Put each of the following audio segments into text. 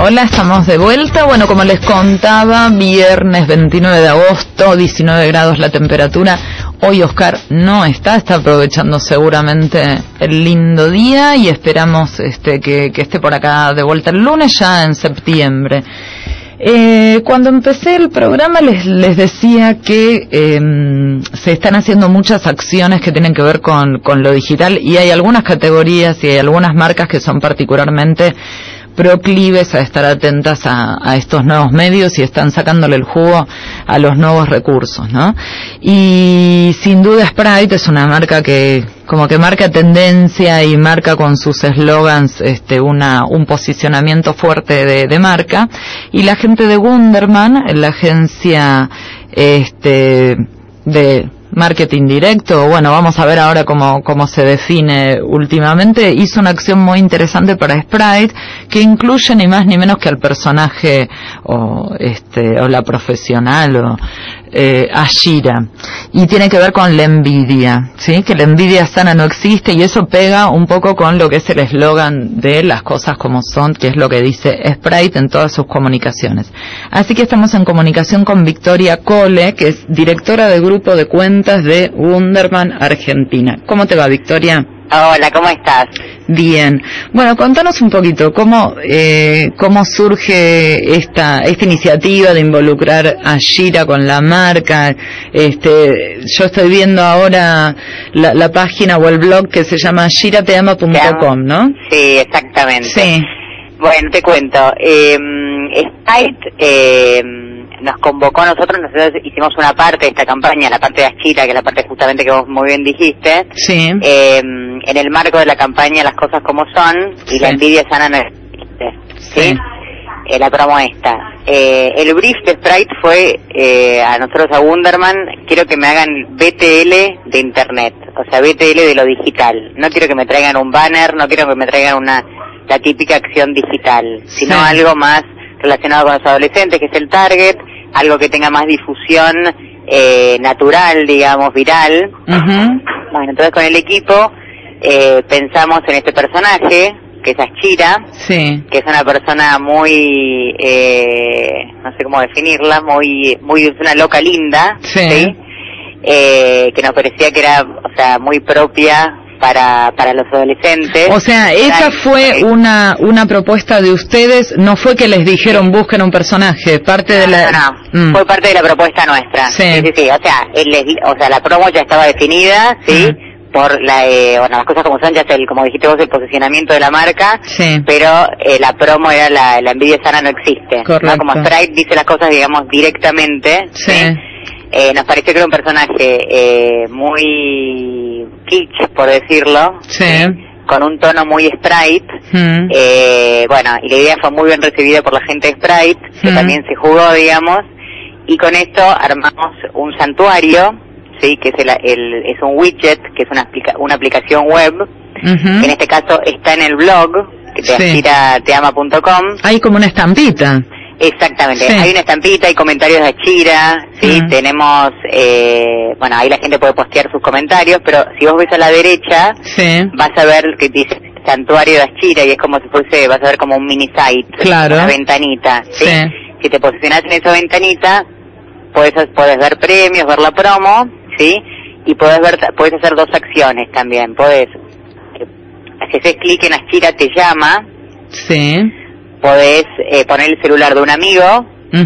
Hola, estamos de vuelta. Bueno, como les contaba, viernes 29 de agosto, 19 grados la temperatura. Hoy Oscar no está aprovechando seguramente el lindo día y esperamos que esté por acá de vuelta el lunes, ya en septiembre. Cuando empecé el programa les decía que se están haciendo muchas acciones que tienen que ver con lo digital, y hay algunas categorías y hay algunas marcas que son particularmente proclives a estar atentas a estos nuevos medios y están sacándole el jugo a los nuevos recursos, ¿no? Y sin duda Sprite es una marca que como que marca tendencia y marca con sus eslogans un posicionamiento fuerte de marca. Y la gente de Wunderman, la agencia de marketing directo, bueno, vamos a ver ahora cómo se define últimamente, hizo una acción muy interesante para Sprite que incluye ni más ni menos que al personaje o la profesional o Ashira, y tiene que ver con la envidia, ¿sí? Que la envidia sana no existe, y eso pega un poco con lo que es el eslogan de las cosas como son, que es lo que dice Sprite en todas sus comunicaciones. Así que estamos en comunicación con Victoria Cole, que es directora de grupo de cuentas de Wunderman Argentina. ¿Cómo te va, Victoria? Hola, ¿cómo estás? Bien. Bueno, contanos un poquito cómo surge esta iniciativa de involucrar a Shira con la marca. Yo estoy viendo ahora la página o el blog que se llama shirateama.com, ¿no? Sí, exactamente. Sí. Bueno, te cuento. Sprite nos convocó a nosotros hicimos una parte de esta campaña, la parte de Ashira, que es la parte justamente que vos muy bien dijiste. Sí. En el marco de la campaña Las cosas como son, y sí, la envidia sana no existe. ¿Sí? La promo esta. El brief de Sprite fue a nosotros, a Wunderman, quiero que me hagan BTL de internet, o sea, BTL de lo digital. No quiero que me traigan un banner, no quiero que me traigan la típica acción digital, sino algo más relacionado con los adolescentes, que es el target, algo que tenga más difusión natural, digamos, viral. Uh-huh. Bueno, entonces con el equipo pensamos en este personaje, que es Ashira, sí, que es una persona muy, no sé cómo definirla, muy una loca linda, sí, ¿sí? Que nos parecía que era, o sea, muy propia para los adolescentes. O sea, esa fue una propuesta de ustedes, no fue que les dijeron busquen un personaje, parte de la... No, fue parte de la propuesta nuestra. Sí, sí, o sea, la promo ya estaba definida, ¿sí? Por las cosas como son, ya es como dijiste vos, el posicionamiento de la marca, sí, pero la promo era la envidia sana no existe. Correcto. ¿No? Como Sprite dice las cosas, digamos, directamente, ¿sí? Nos pareció que era un personaje muy kitsch, por decirlo, sí, con un tono muy Sprite. Bueno, y la idea fue muy bien recibida por la gente de Sprite, que también se jugó, digamos, y con esto armamos un santuario, sí, que es un widget, que es una aplicación web, que en este caso está en el blog de ashirateama.com. Hay como una estampita. Exactamente, sí, hay una estampita, hay comentarios de Ashira, ¿sí? Tenemos, bueno, ahí la gente puede postear sus comentarios, pero si vos ves a la derecha, vas a ver que dice Santuario de Ashira, y es como si fuese, vas a ver como un mini site, claro, una ventanita, ¿sí? Si te posicionás en esa ventanita, puedes ver premios, ver la promo, ¿sí? Y puedes hacer dos acciones también, si haces clic en Ashira te llama, sí, podés poner el celular de un amigo,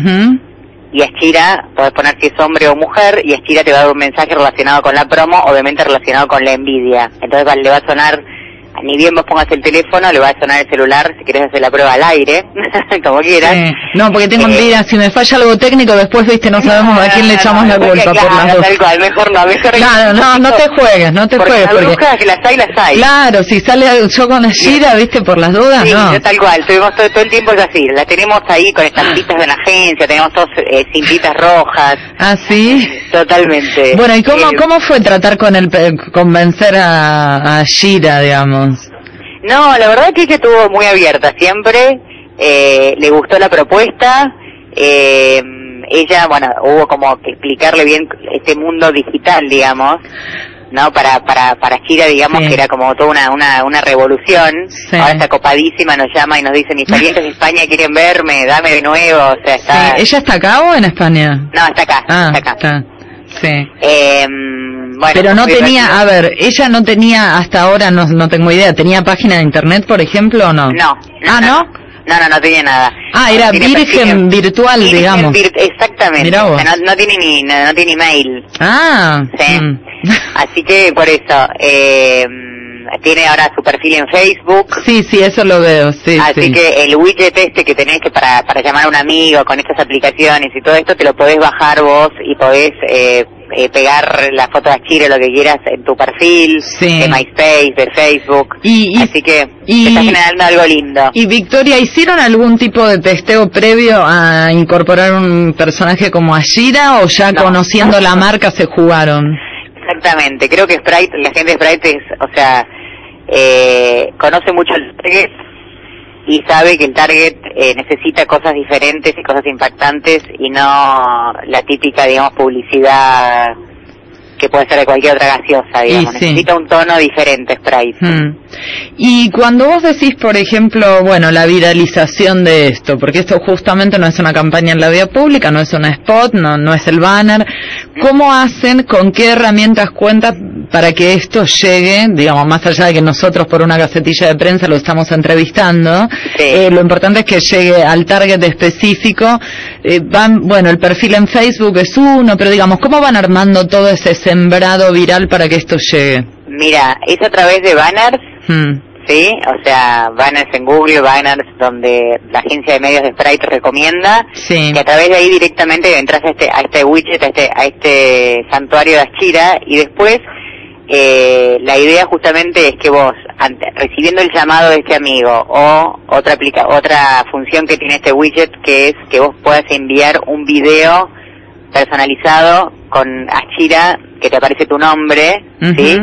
y Ashira, podés poner si es hombre o mujer, y Ashira te va a dar un mensaje relacionado con la promo, obviamente relacionado con la envidia. Entonces le va a sonar, ni bien vos pongas el teléfono, le va a sonar el celular, si querés hacer la prueba al aire, como quieras. No, porque tengo envidia, si me falla algo técnico, después, viste, no sabemos a quién le echamos la culpa. Claro, por las dos. Tal cual, mejor no. Claro, no te juegues. Porque que las hay. Claro, si sale yo con Ashira, viste, por las dudas, sí, no. Sí, tal cual, todo el tiempo es así, la tenemos ahí con estampitas de la agencia, tenemos todos cintitas rojas. ¿Ah, sí? Totalmente. Bueno, ¿y cómo fue tratar convencer a Ashira, digamos? No, la verdad que ella estuvo muy abierta siempre, le gustó la propuesta, ella, bueno, hubo como que explicarle bien este mundo digital, digamos, ¿no? Para Shira, digamos, Sí. que era como toda una revolución. Sí. Ahora está copadísima, nos llama y nos dice, mis parientes de España quieren verme, dame de nuevo, o sea, está... Sí. ¿Ella está acá o en España? No, está acá, está acá. Está. Sí. Bueno, Pero no muy tenía, divertido. a ver, ella no tenía hasta ahora, no tengo idea, ¿tenía página de internet, por ejemplo, o no? No. No tenía nada. Era Tiene virgen virtual, virgen digamos. Exactamente. Mirá vos. O sea, no tiene ni email. Sí. Así que por eso, tiene ahora su perfil en Facebook. Sí, eso lo veo, sí. Así que el widget que tenés que para llamar a un amigo con estas aplicaciones y todo esto, te lo podés bajar vos y podés pegar la foto de Shira, lo que quieras, en tu perfil, de MySpace, de Facebook. Así que está generando algo lindo. Y Victoria, ¿hicieron algún tipo de testeo previo a incorporar un personaje como Shira o ya conociendo la marca se jugaron? Exactamente, creo que Sprite, la gente de Sprite conoce mucho el target y sabe que el target necesita cosas diferentes y cosas impactantes y no la típica, digamos, publicidad que puede ser de cualquier otra gaseosa, digamos. Necesita un tono diferente Sprite. Y cuando vos decís, por ejemplo, bueno, la viralización de esto, porque esto justamente no es una campaña en la vía pública, no es un spot, no es el banner, ¿cómo hacen, con qué herramientas cuentan para que esto llegue, digamos, más allá de que nosotros por una gacetilla de prensa lo estamos entrevistando, lo importante es que llegue al target específico, bueno, el perfil en Facebook es uno, pero digamos, ¿cómo van armando todo ese sembrado viral para que esto llegue? Mira, es a través de banners, ¿sí? O sea, banners en Google, banners donde la agencia de medios de Sprite recomienda, que a través de ahí directamente entras a este widget, a este santuario de Shira, y después la idea justamente es que vos, recibiendo el llamado de este amigo o otra función que tiene este widget, que es que vos puedas enviar un video personalizado con Shira, que te aparece tu nombre, ¿sí?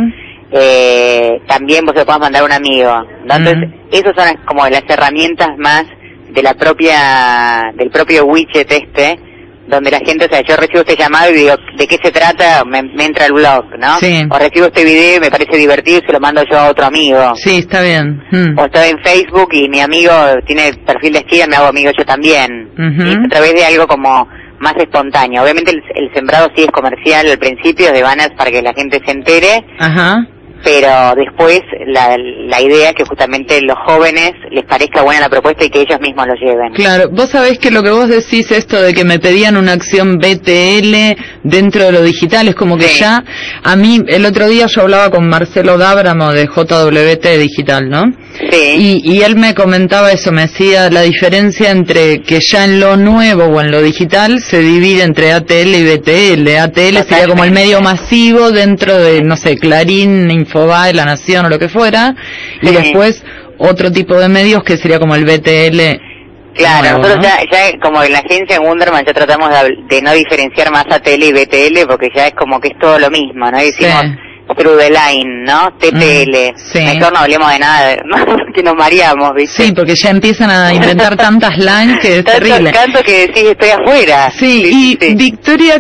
También vos se lo podés mandar a un amigo, ¿no? Entonces, esas son como las herramientas más de del propio widget donde la gente, o sea, yo recibo este llamado y digo, ¿de qué se trata? Me entra el blog, ¿no? O recibo este video y me parece divertido y se lo mando yo a otro amigo. Sí, está bien. O estoy en Facebook y mi amigo tiene perfil de Shira, me hago amigo yo también. Y a través de algo como más espontáneo. Obviamente el sembrado sí es comercial al principio, es de banners para que la gente se entere. Pero después la idea es que justamente los jóvenes les parezca buena la propuesta y que ellos mismos lo lleven. Claro, vos sabés que lo que vos decís, esto de que me pedían una acción BTL dentro de lo digital, es como que ya, a mí, el otro día yo hablaba con Marcelo Dábramo de JWT Digital, ¿no? Y él me comentaba eso, me hacía la diferencia entre que ya en lo nuevo o en lo digital se divide entre ATL y BTL. ATL sería como el medio masivo dentro de, no sé, Clarín, Infobae, La Nación o lo que fuera, y después otro tipo de medios que sería como el BTL. Claro, nosotros ya como en la agencia en Wunderman ya tratamos de no diferenciar más ATL y BTL porque ya es como que es todo lo mismo, ¿no? Y decimos through the line, ¿no? TPL. Mejor no hablemos de nada, que nos mareamos, ¿viste? Sí, porque ya empiezan a inventar tantas lines que es terrible. Tanto que decís, estoy afuera. Victoria,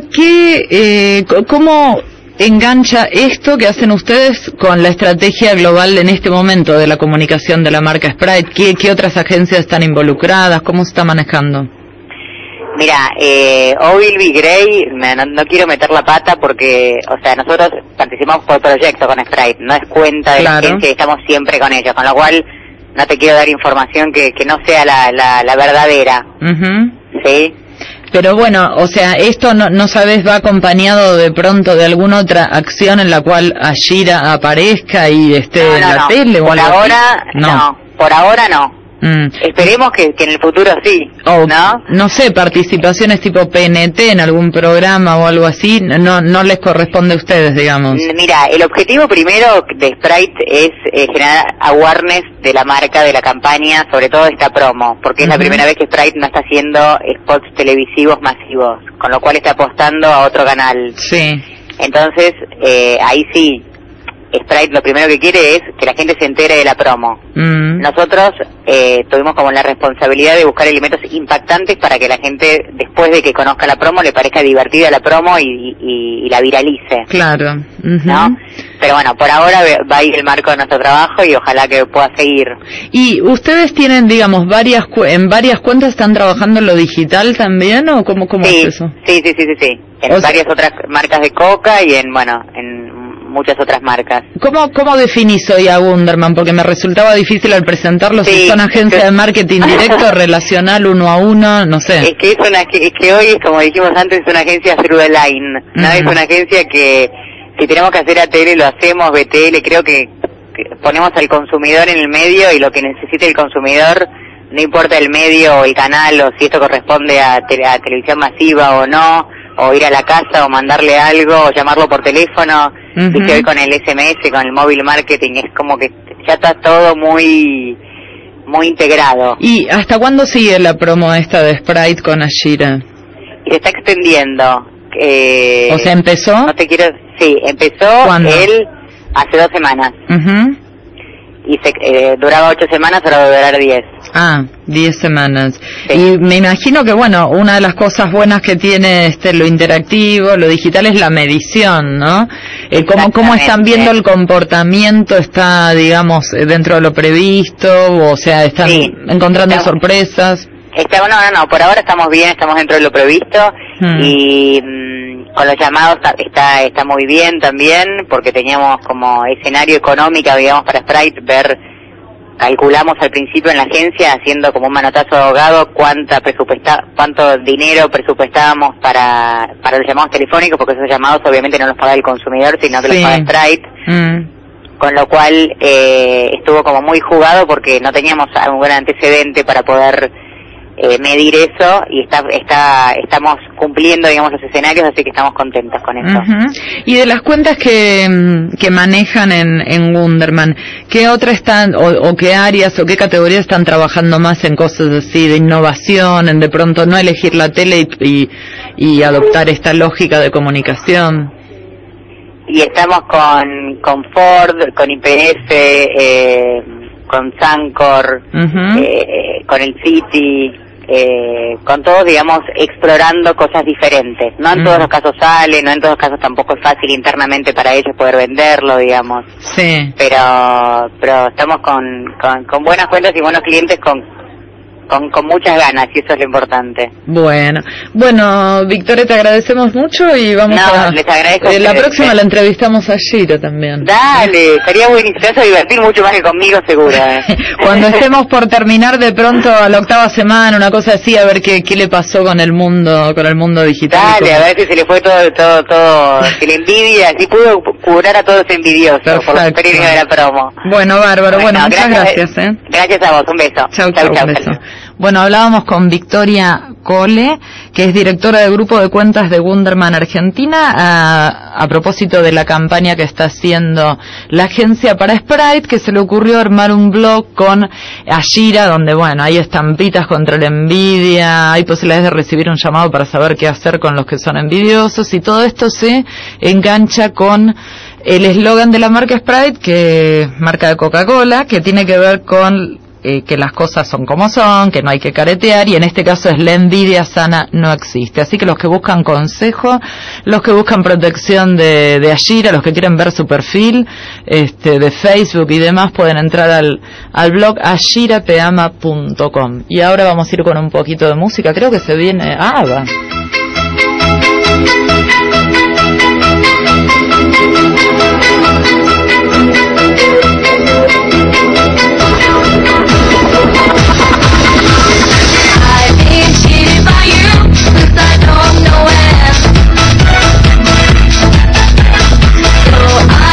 ¿cómo engancha esto que hacen ustedes con la estrategia global en este momento de la comunicación de la marca Sprite? ¿Qué otras agencias están involucradas? ¿Cómo se está manejando? Mira, Ogilvy Gray, no quiero meter la pata porque, o sea, nosotros participamos por proyecto con Sprite, no es cuenta de la agencia y estamos siempre con ellos, con lo cual no te quiero dar información que no sea la verdadera, ¿sí? Pero bueno, o sea, esto no sabes, va acompañado de pronto de alguna otra acción en la cual Shira aparezca y esté en la tele o algo así. Por ahora no. Esperemos que en el futuro sí, ¿no? No sé, participaciones tipo PNT en algún programa o algo así, no les corresponde a ustedes, digamos. Mira, el objetivo primero de Sprite es generar awareness de la marca, de la campaña, sobre todo de esta promo, porque es la primera vez que Sprite no está haciendo spots televisivos masivos, con lo cual está apostando a otro canal. Entonces, ahí sí, Sprite lo primero que quiere es que la gente se entere de la promo. Nosotros tuvimos como la responsabilidad de buscar elementos impactantes para que la gente, después de que conozca la promo, le parezca divertida la promo y la viralice. Claro. ¿No? Pero bueno, por ahora va a ir el marco de nuestro trabajo y ojalá que pueda seguir. ¿Y ustedes tienen, digamos, en varias cuentas están trabajando en lo digital también o cómo sí, es eso? Sí. En varias otras marcas de coca y en muchas otras marcas. ¿Cómo definís hoy a Gunderman? Porque me resultaba difícil al presentarlo, si son agencia de marketing directo, relacional, uno a uno, no sé. Es que hoy, como dijimos antes, es una agencia through the line, ¿no? Es una agencia que si tenemos que hacer ATL lo hacemos, BTL, creo que ponemos al consumidor en el medio y lo que necesite el consumidor, no importa el medio o el canal o si esto corresponde a televisión masiva o no, o ir a la casa o mandarle algo o llamarlo por teléfono. Viste, hoy con el SMS, con el móvil marketing, es como que ya está todo muy integrado. ¿Y hasta cuándo sigue la promo esta de Sprite con Ashira? Y se está extendiendo. O sea, ¿empezó? Sí, empezó él hace 2 semanas. Y duraba 8 semanas, ahora va a durar 10. 10 semanas. Sí. Y me imagino que, bueno, una de las cosas buenas que tiene lo interactivo, lo digital, es la medición, ¿no? ¿Cómo están viendo el comportamiento? ¿Está, digamos, dentro de lo previsto? O sea, ¿están encontrando sorpresas? No, por ahora estamos bien, estamos dentro de lo previsto. Y con los llamados está muy bien también, porque teníamos como escenario económico, digamos, para Sprite, calculamos al principio en la agencia, haciendo como un manotazo de ahogado, cuánto dinero presupuestábamos para los llamados telefónicos, porque esos llamados obviamente no los paga el consumidor, sino que los paga Sprite. Con lo cual estuvo como muy jugado porque no teníamos un buen antecedente para poder medir eso, y estamos cumpliendo, digamos, los escenarios, así que estamos contentos con eso. Y de las cuentas que manejan en Gunderman, ¿qué otras están, o qué áreas o qué categorías están trabajando más en cosas así de innovación, en de pronto no elegir la tele y adoptar esta lógica de comunicación? Y estamos con Ford, con IPF, con Sancor, con el City, con todos, digamos, explorando cosas diferentes. No en todos los casos sale, no en todos los casos tampoco es fácil internamente para ellos poder venderlo, digamos. Sí. Pero estamos con buenas cuentas y buenos clientes con muchas ganas, y eso es lo importante. Bueno, Victoria, te agradecemos mucho y vamos les agradezco la próxima la entrevistamos a Shiro también. Dale, estaría buenísimo, te vas a divertir mucho más que conmigo, seguro. Cuando estemos por terminar de pronto a la 8ª semana, una cosa así, a ver qué le pasó con el mundo digital. Dale, a ver si se le fue todo, que le envidia, si pudo curar a todos envidiosos. Perfecto. Por la experiencia de la promo. Bueno, bárbaro, muchas gracias. Gracias a vos, un beso. Chau, un beso. Bueno, hablábamos con Victoria Cole, que es directora del grupo de cuentas de Gunderman Argentina, a propósito de la campaña que está haciendo la agencia para Sprite, que se le ocurrió armar un blog con Ashira, donde, hay estampitas contra la envidia, hay posibilidades de recibir un llamado para saber qué hacer con los que son envidiosos, y todo esto se engancha con el eslogan de la marca Sprite, que es marca de Coca-Cola, que tiene que ver con que las cosas son como son, que no hay que caretear, y en este caso es la envidia sana no existe. Así que los que buscan consejo, los que buscan protección de Ashira, los que quieren ver su perfil de Facebook y demás, pueden entrar al blog ashirateama.com. Y ahora vamos a ir con un poquito de música, creo que se viene ABBA.